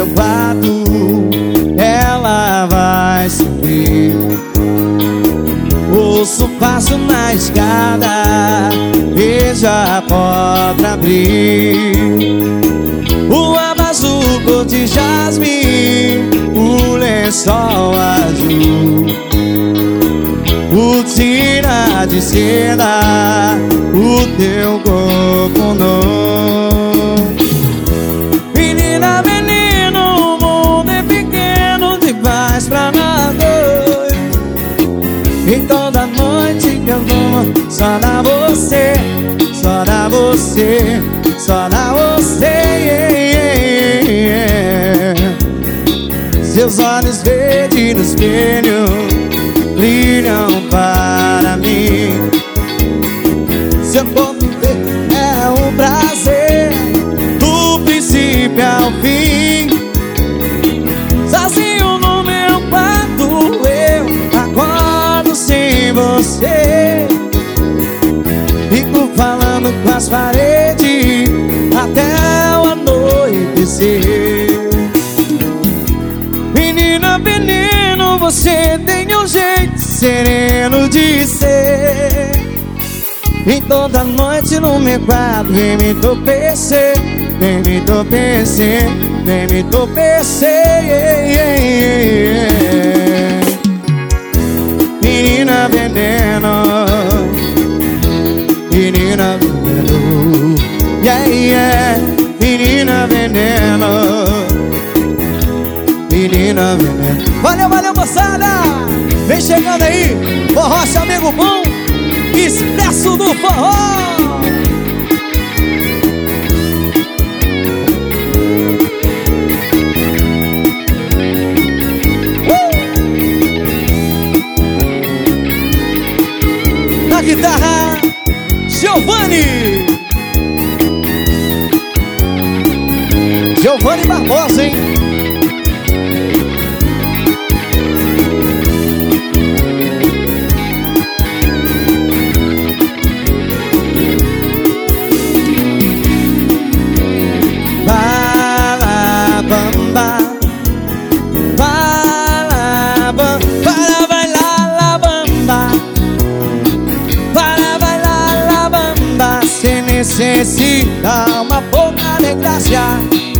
meu quarto, ela vai subir. Ouço passo na escada, vejo a porta abrir. O abajur cor de jasmim, o lençol azul, cortina de seda, o teu corpo nu. Menina, menino, o mundo é pequeno demais pra nós dois. E toda noite que eu vou só dá você, só dá você, só dá você, yeah, yeah. Seus olhos verdes no espelho brilham para mim. Seu corpo é um prazer, do princípio ao fim. Sozinho no meu quarto eu acordo sem você. Fico falando com as paredes até o anoitecer. Menina, menino, você tem um jeito sereno de ser. E toda noite no meu quarto vem me entorpecer, vem me entorpecer, vem me entorpecer, yeah, yeah, yeah. Menina veneno, menina veneno, yeah, yeah. Menina veneno, menina veneno. Valeu, valeu, moçada! Vem chegando aí, forró amigo bom, Expresso do Forró. Na guitarra, Giovanni Barbosa, hein? Necessita uma pouca de graça,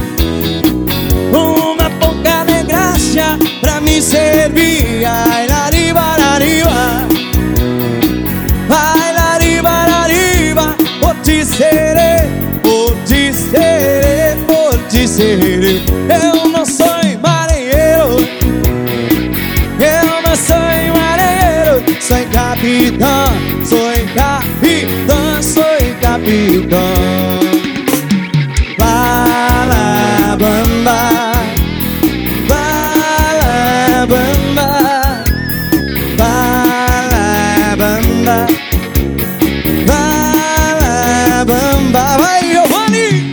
uma pouca de graça pra me servir. Ai, lariba, lariba, ai, lariba, lariba. Por te serei, por te serei, por te serei. Eu não sou marinheiro, eu não sou marinheiro. Sou capitão, sou capitão, sou capitão. Bala bamba, bala bamba, bala bamba, bala bamba. Vai, Giovanni!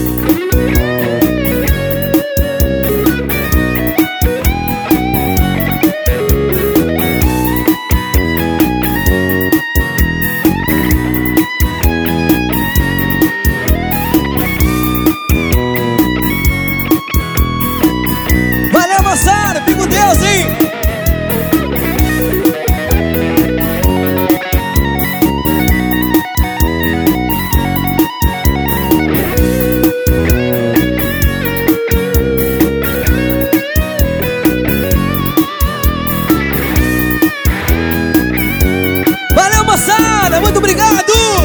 Fico Deus, hein? Valeu, moçada! Muito obrigado!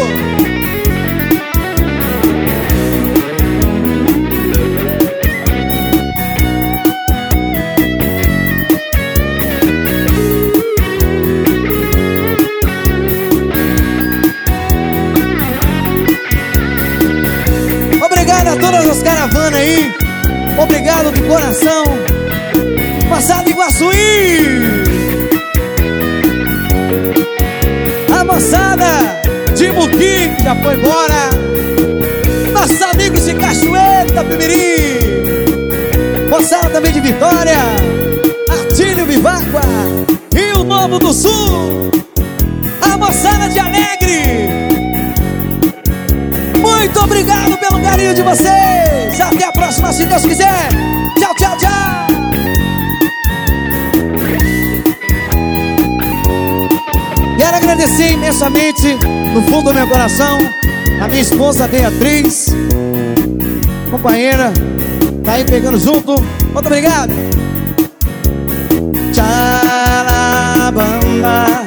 Obrigado a todas as caravanas aí. Obrigado de coração. Passado Iguaçuí. A moçada de Muqui já foi embora. Nossos amigos de Cachoeiro, Itapemirim. Moçada também de Vitória, Artílio, Viváqua, Rio Novo do Sul. A moçada de Alegre. Muito obrigado pelo carinho de vocês. Até a próxima, se Deus quiser. Tchau, tchau. agradecer imensamente, no fundo do meu coração, a minha esposa Beatriz, companheira, tá aí pegando junto. Muito obrigado. Tchalabamba.